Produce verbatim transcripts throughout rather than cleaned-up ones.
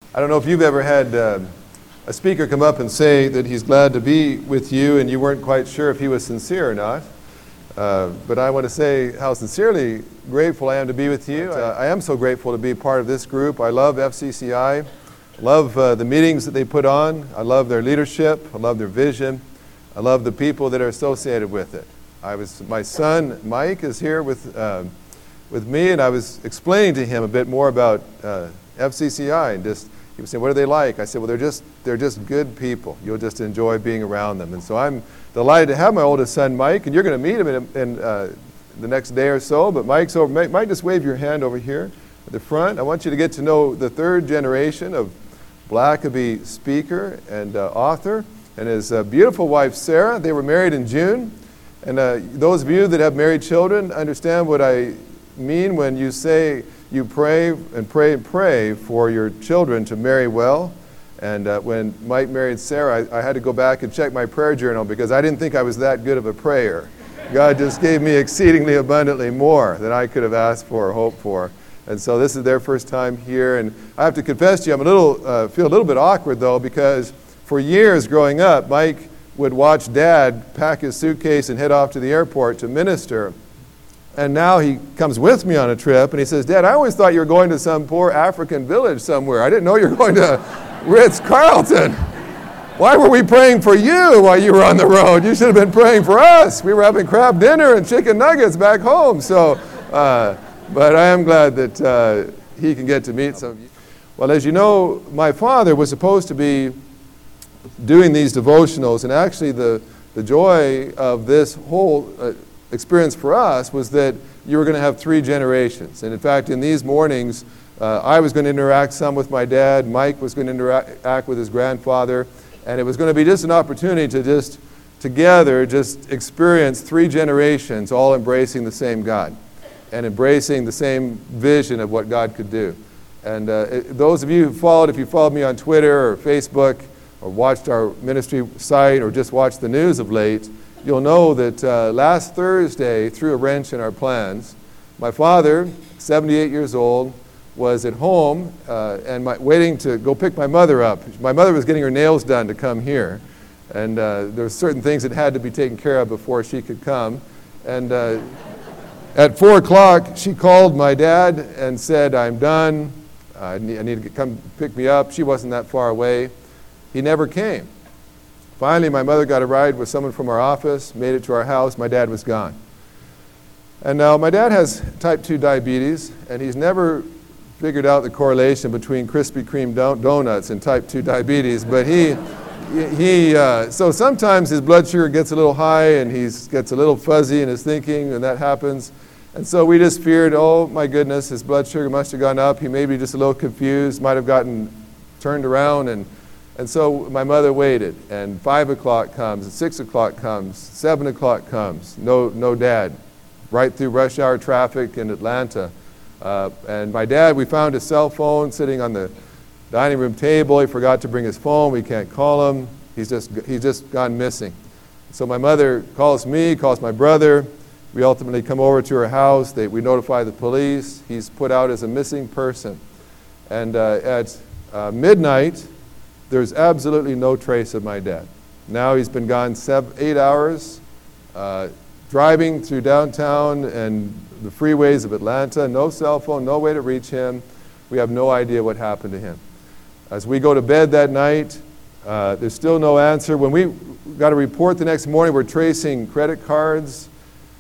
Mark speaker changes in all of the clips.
Speaker 1: I don't know if you've ever had uh, a speaker come up and say that he's glad to be with you and you weren't quite sure if he was sincere or not. Uh, but I want to say how sincerely grateful I am to be with you. Uh, I am so grateful to be part of this group. I love F C C I. I love uh, the meetings that they put on. I love their leadership. I love their vision. I love the people that are associated with it. I was, my son Mike is here with, uh, with me, and I was explaining to him a bit more about uh, F C C I, and just he was saying, what are they like? I said, well, they're just, they're just good people. You'll just enjoy being around them. And so I'm delighted to have my oldest son, Mike, and you're going to meet him in, in uh, the next day or so. But Mike's over. Mike, Mike, just wave your hand over here at the front. I want you to get to know the third generation of Blackaby speaker and uh, author, and his uh, beautiful wife, Sarah. They were married in June. And uh, those of you that have married children understand what I mean when you say you pray and pray and pray for your children to marry well. And uh, when Mike married Sarah, I, I had to go back and check my prayer journal because I didn't think I was that good of a prayer. God just gave me exceedingly abundantly more than I could have asked for or hoped for. And so this is their first time here. And I have to confess to you, I'm a little, uh, feel a little bit awkward though, because for years growing up, Mike would watch Dad pack his suitcase and head off to the airport to minister. And now he comes with me on a trip, and he says, Dad, I always thought you were going to some poor African village somewhere. I didn't know you were going to Ritz-Carlton. Why were we praying for you while you were on the road? You should have been praying for us. We were having crab dinner and chicken nuggets back home. So, uh, but I am glad that uh, he can get to meet some of you. Well, as you know, my father was supposed to be doing these devotionals, and actually the, the joy of this whole uh, experience for us was that you were going to have three generations. And in fact, in these mornings, uh, I was going to interact some with my dad, Mike was going to interact with his grandfather, and it was going to be just an opportunity to just together just experience three generations all embracing the same God and embracing the same vision of what God could do. And uh, it, those of you who followed, if you followed me on Twitter or Facebook or watched our ministry site or just watched the news of late, you'll know that uh, last Thursday threw a wrench in our plans. My father, seventy-eight years old, was at home uh, and my, waiting to go pick my mother up. My mother was getting her nails done to come here. And uh, there were certain things that had to be taken care of before she could come. And uh, at four o'clock, she called my dad and said, I'm done. I need, I need to come pick me up. She wasn't that far away. He never came. Finally, my mother got a ride with someone from our office, made it to our house. My dad was gone. And now my dad has type two diabetes, and he's never figured out the correlation between Krispy Kreme don- donuts and type two diabetes. But he, he uh, so sometimes his blood sugar gets a little high, and he gets a little fuzzy in his thinking, and that happens. And so we just feared, oh my goodness, his blood sugar must have gone up. He may be just a little confused, might have gotten turned around, and And so my mother waited, and five o'clock comes, and six o'clock comes, seven o'clock comes, no, no dad, right through rush hour traffic in Atlanta. Uh, and my dad, we found his cell phone sitting on the dining room table. He forgot to bring his phone. We can't call him. He's just, he's just gone missing. So my mother calls me, calls my brother. We ultimately come over to her house. They, we notify the police. He's put out as a missing person. And uh, at uh, midnight, there's absolutely no trace of my dad. Now he's been gone seven, eight hours, uh, driving through downtown and the freeways of Atlanta, no cell phone, no way to reach him. We have no idea what happened to him. As we go to bed that night, uh, there's still no answer. When we got a report the next morning, we're tracing credit cards,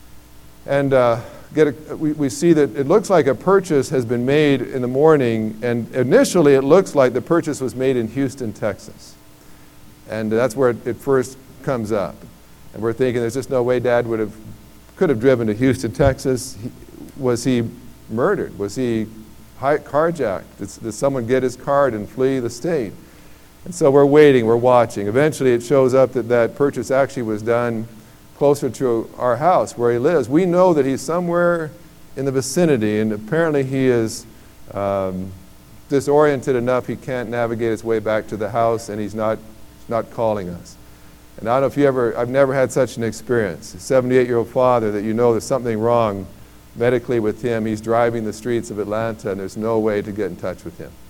Speaker 1: and uh, Get a, we, we see that it looks like a purchase has been made in the morning, and initially it looks like the purchase was made in Houston, Texas. And that's where it, it first comes up. And we're thinking there's just no way Dad would have, could have driven to Houston, Texas. He, was he murdered? Was he hi- carjacked? Did, did someone get his card and flee the state? And so we're waiting, we're watching. Eventually it shows up that that purchase actually was done closer to our house where he lives. We know that he's somewhere in the vicinity, and apparently he is um, disoriented enough he can't navigate his way back to the house, and he's not not calling us. And I don't know if you ever, I've never had such an experience. A seventy-eight-year-old father that you know there's something wrong medically with him. He's driving the streets of Atlanta, and there's no way to get in touch with him.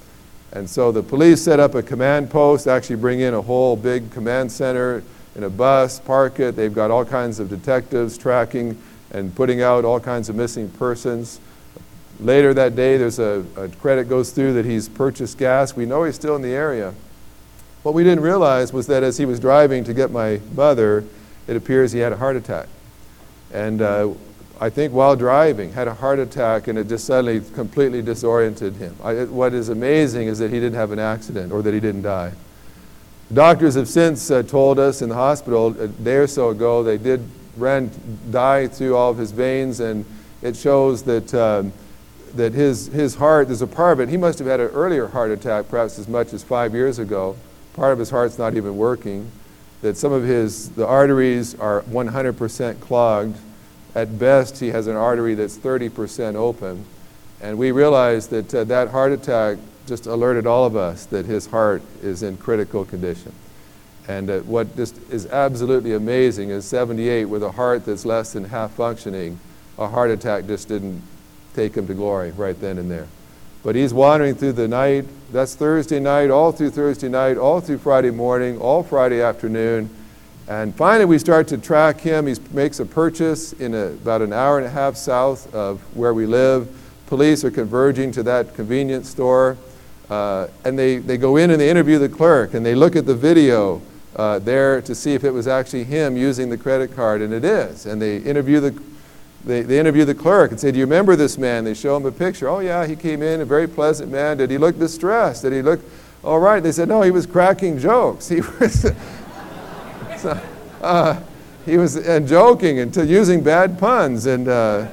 Speaker 1: And so the police set up a command post, actually bring in a whole big command center in a bus, park it. They've got all kinds of detectives tracking and putting out all kinds of missing persons. Later that day, there's a, a credit goes through that he's purchased gas. We know he's still in the area. What we didn't realize was that as he was driving to get my mother, it appears he had a heart attack. And uh, I think while driving, had a heart attack, and it just suddenly completely disoriented him. I, what is amazing is that he didn't have an accident or that he didn't die. Doctors have since uh, told us in the hospital a day or so ago they did ran dye through all of his veins, and it shows that um, that his his heart, there's a part of it, he must have had an earlier heart attack, perhaps as much as five years ago. Part of his heart's not even working. That some of his the arteries are one hundred percent clogged. At best, he has an artery that's thirty percent open, and we realized that uh, that heart attack just alerted all of us that his heart is in critical condition. And uh, what just is absolutely amazing is seventy-eight, with a heart that's less than half functioning, a heart attack just didn't take him to glory right then and there. But he's wandering through the night. That's Thursday night, all through Thursday night, all through Friday morning, all Friday afternoon. And finally we start to track him. He makes a purchase in a, about an hour and a half south of where we live. Police are converging to that convenience store. Uh, and they, they go in and they interview the clerk, and they look at the video uh, there to see if it was actually him using the credit card, and it is. And they interview the, they, they interview the clerk and say, do you remember this man? They show him a picture. Oh yeah, he came in, a very pleasant man. Did he look distressed? Did he look all right? They said, no, he was cracking jokes. He was, so, uh, he was and joking and using bad puns, and uh,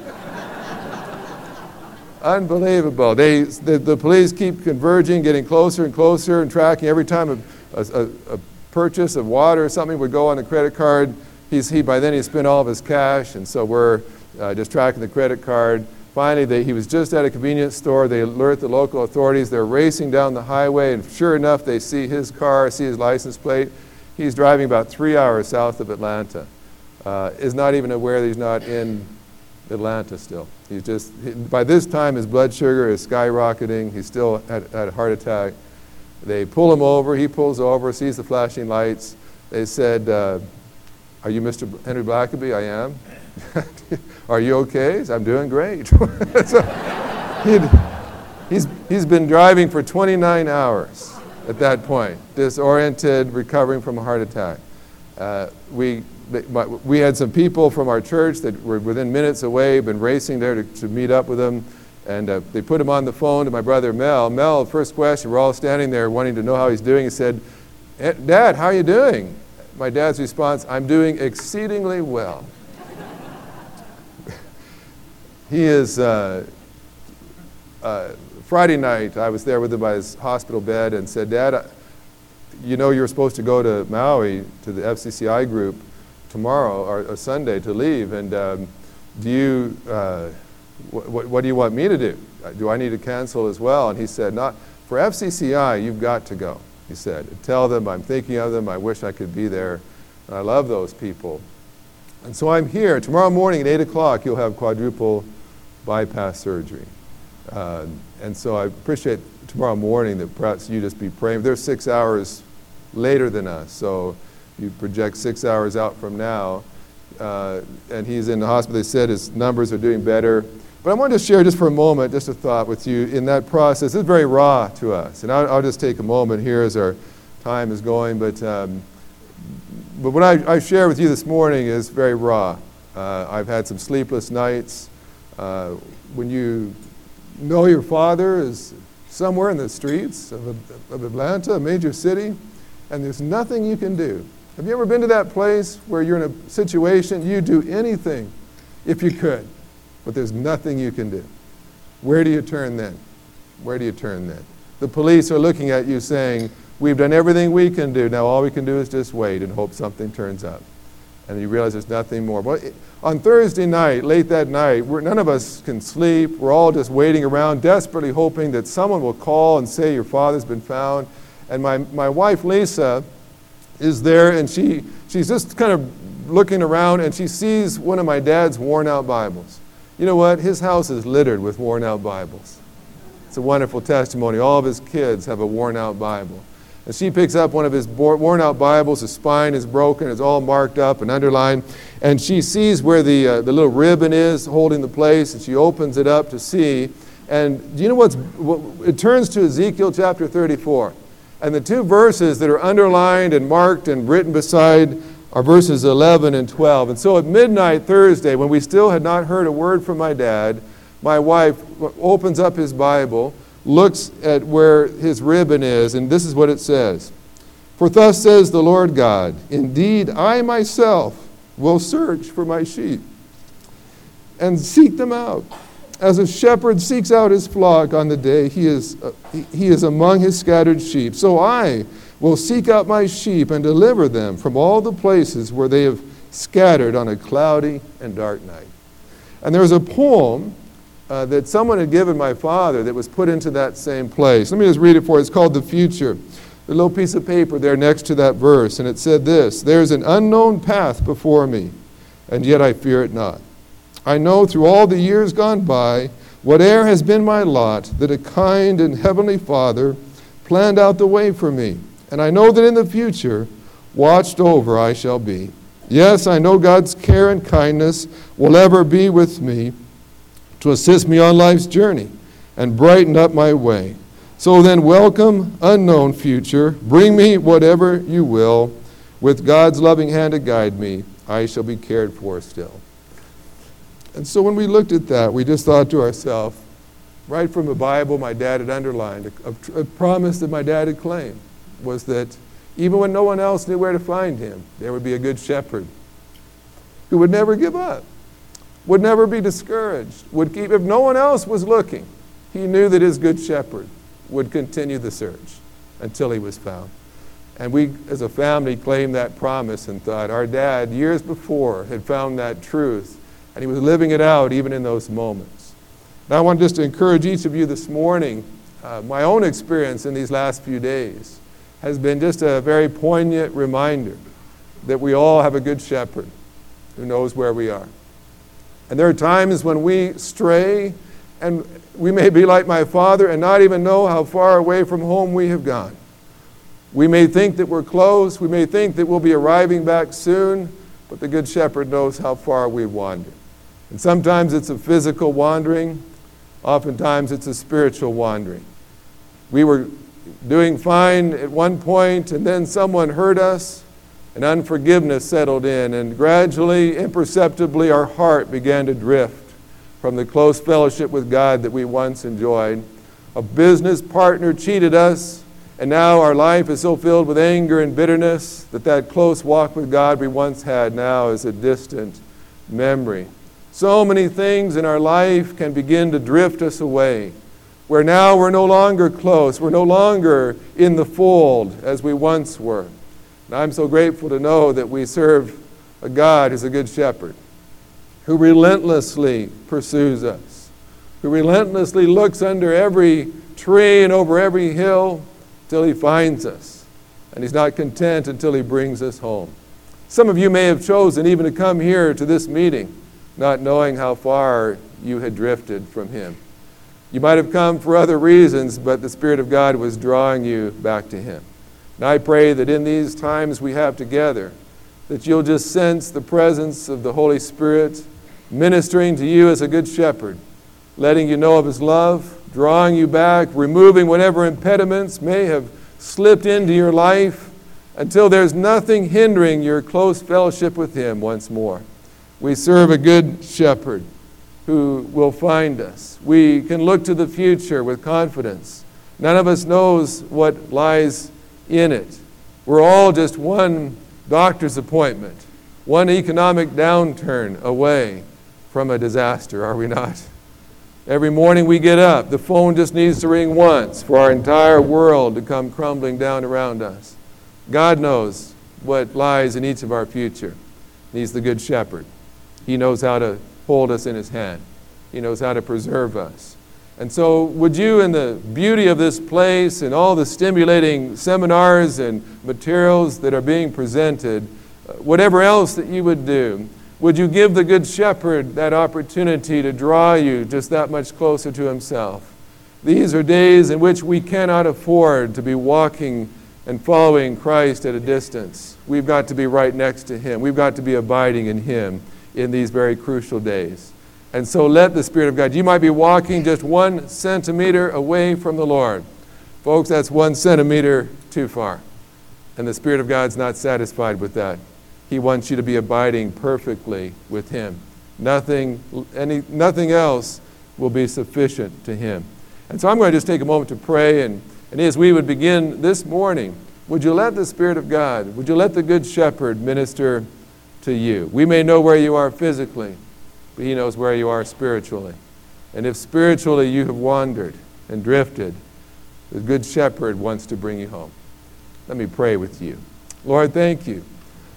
Speaker 1: unbelievable. They, the, the police keep converging, getting closer and closer and tracking. Every time a, a, a purchase of water or something would go on the credit card, he's, he, by then he spent all of his cash, and so we're uh, just tracking the credit card. Finally, they, he was just at a convenience store. They alert the local authorities. They're racing down the highway, and sure enough, they see his car, see his license plate. He's driving about three hours south of Atlanta. Uh, is not even aware that he's not in Atlanta still. He's just, he, by this time his blood sugar is skyrocketing. He's still had, had a heart attack. They pull him over. He pulls over, sees the flashing lights. They said, uh, are you Mister Henry Blackaby? I am. Are you okay? He said, I'm doing great. So he's, he's been driving for twenty-nine hours at that point, disoriented, recovering from a heart attack. Uh, we We had some people from our church that were within minutes away, been racing there to, to meet up with him, and uh, they put him on the phone to my brother Mel. Mel, first question, we're all standing there wanting to know how he's doing. He said, Dad, how are you doing? My dad's response, I'm doing exceedingly well. He is, uh, uh, Friday night, I was there with him by his hospital bed and said, Dad, I, you know you're supposed to go to Maui, to the F C C I group, tomorrow or, or Sunday to leave, and um, do you, uh, wh wh what do you want me to do? Do I need to cancel as well? And he said, not for F C C I, you've got to go. He said, tell them I'm thinking of them, I wish I could be there. And I love those people. And so I'm here. Tomorrow morning at eight o'clock, you'll have quadruple bypass surgery. Uh, and so I appreciate tomorrow morning that perhaps you just be praying. They're six hours later than us, so you project six hours out from now, uh, and he's in the hospital. They said his numbers are doing better. But I wanted to share just for a moment, just a thought with you in that process. It's very raw to us, and I'll, I'll just take a moment here as our time is going, but, um, but what I, I share with you this morning is very raw. Uh, I've had some sleepless nights. Uh, when you know your father is somewhere in the streets of, of Atlanta, a major city, and there's nothing you can do. Have you ever been to that place where you're in a situation, you do anything if you could, but there's nothing you can do? Where do you turn then? Where do you turn then? The police are looking at you saying, we've done everything we can do. Now all we can do is just wait and hope something turns up. And you realize there's nothing more. But on Thursday night, late that night, we're, none of us can sleep. We're all just waiting around, desperately hoping that someone will call and say your father's been found. And my, my wife, Lisa, is there, and she, she's just kind of looking around, and she sees one of my dad's worn-out Bibles. You know what? His house is littered with worn-out Bibles. It's a wonderful testimony. All of his kids have a worn-out Bible. And she picks up one of his worn-out Bibles. The spine is broken. It's all marked up and underlined. And she sees where the, uh, the little ribbon is holding the place, and she opens it up to see. And do you know what's, what, it turns to Ezekiel chapter thirty-four. And the two verses that are underlined and marked and written beside are verses eleven and twelve. And so at midnight Thursday, when we still had not heard a word from my dad, my wife opens up his Bible, looks at where his ribbon is, and this is what it says. For thus says the Lord God, indeed I myself will search for my sheep and seek them out. As a shepherd seeks out his flock on the day he is, uh, he, he is among his scattered sheep, so I will seek out my sheep and deliver them from all the places where they have scattered on a cloudy and dark night. And there's a poem uh, that someone had given my father that was put into that same place. Let me just read it for you. It's called The Future. The little piece of paper there next to that verse, and it said this, there's an unknown path before me, and yet I fear it not. I know through all the years gone by, whate'er has been my lot, that a kind and heavenly Father planned out the way for me. And I know that in the future, watched over I shall be. Yes, I know God's care and kindness will ever be with me to assist me on life's journey and brighten up my way. So then, welcome, unknown future. Bring me whatever you will. With God's loving hand to guide me, I shall be cared for still. And so when we looked at that, we just thought to ourselves, right from the Bible my dad had underlined, a, a promise that my dad had claimed was that even when no one else knew where to find him, there would be a good shepherd who would never give up, would never be discouraged, would keep, if no one else was looking, he knew that his good shepherd would continue the search until he was found. And we, as a family, claimed that promise and thought our dad, years before, had found that truth, and he was living it out even in those moments. Now I want just to encourage each of you this morning, uh, my own experience in these last few days has been just a very poignant reminder that we all have a good shepherd who knows where we are. And there are times when we stray, and we may be like my father and not even know how far away from home we have gone. We may think that we're close, we may think that we'll be arriving back soon, but the Good Shepherd knows how far we've wandered. And sometimes it's a physical wandering, oftentimes it's a spiritual wandering. We were doing fine at one point, and then someone hurt us, and unforgiveness settled in, and gradually, imperceptibly, our heart began to drift from the close fellowship with God that we once enjoyed. A business partner cheated us, and now our life is so filled with anger and bitterness that that close walk with God we once had now is a distant memory. So many things in our life can begin to drift us away, where now we're no longer close, we're no longer in the fold as we once were. And I'm so grateful to know that we serve a God who's a good shepherd, who relentlessly pursues us, who relentlessly looks under every tree and over every hill till he finds us. And he's not content until he brings us home. Some of you may have chosen even to come here to this meeting, not knowing how far you had drifted from him. You might have come for other reasons, but the Spirit of God was drawing you back to him. And I pray that in these times we have together, that you'll just sense the presence of the Holy Spirit ministering to you as a good shepherd, letting you know of his love, drawing you back, removing whatever impediments may have slipped into your life until there's nothing hindering your close fellowship with him once more. We serve a good shepherd who will find us. We can look to the future with confidence. None of us knows what lies in it. We're all just one doctor's appointment, one economic downturn away from a disaster, are we not? Every morning we get up, the phone just needs to ring once for our entire world to come crumbling down around us. God knows what lies in each of our future. He's the good shepherd. He knows how to hold us in his hand. He knows how to preserve us. And so would you, in the beauty of this place and all the stimulating seminars and materials that are being presented, whatever else that you would do, would you give the Good Shepherd that opportunity to draw you just that much closer to himself? These are days in which we cannot afford to be walking and following Christ at a distance. We've got to be right next to Him. We've got to be abiding in Him in these very crucial days. And so let the Spirit of God, you might be walking just one centimeter away from the Lord. Folks, that's one centimeter too far. And the Spirit of God's not satisfied with that. He wants you to be abiding perfectly with Him. Nothing, any, nothing else will be sufficient to Him. And so I'm going to just take a moment to pray. And, and as we would begin this morning, would you let the Spirit of God, would you let the Good Shepherd minister to you? We may know where you are physically, but He knows where you are spiritually. And if spiritually you have wandered and drifted, the Good Shepherd wants to bring you home. Let me pray with you. Lord, thank you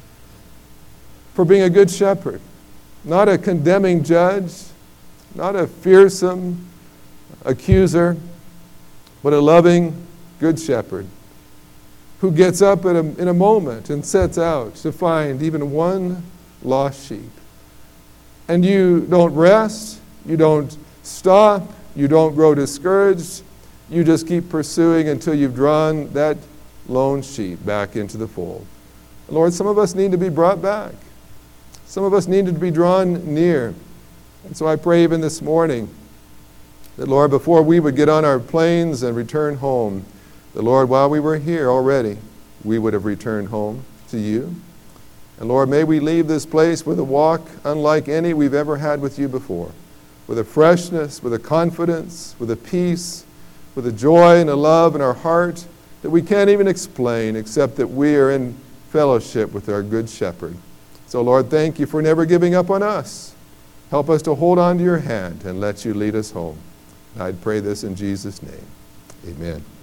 Speaker 1: for being a good shepherd, not a condemning judge, not a fearsome accuser, but a loving good shepherd who gets up in a, in a moment and sets out to find even one lost sheep. And you don't rest, you don't stop, you don't grow discouraged, you just keep pursuing until you've drawn that lone sheep back into the fold. Lord, some of us need to be brought back. Some of us need to be drawn near. And so I pray even this morning that, Lord, before we would get on our planes and return home, that, Lord, while we were here already, we would have returned home to you. And, Lord, may we leave this place with a walk unlike any we've ever had with you before, with a freshness, with a confidence, with a peace, with a joy and a love in our heart that we can't even explain except that we are in fellowship with our good shepherd. So, Lord, thank you for never giving up on us. Help us to hold on to your hand and let you lead us home. And I'd pray this in Jesus' name. Amen.